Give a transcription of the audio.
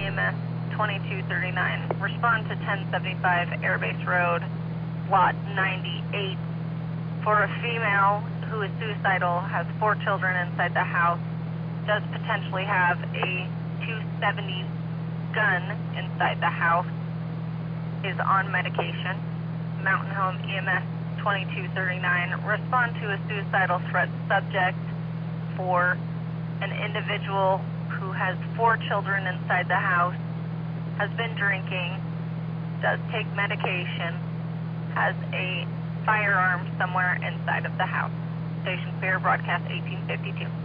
EMS 2239. Respond to 1075 Airbase Road, Lot 98. For a female who is suicidal, has 4 children inside the house, does potentially have a .270 gun inside the house, is on medication. Mountain Home EMS 2239. Respond to a suicidal threat subject for an individual who has 4 children inside the house, has been drinking, does take medication, has a firearm somewhere inside of the house. Station clear, broadcast 1852.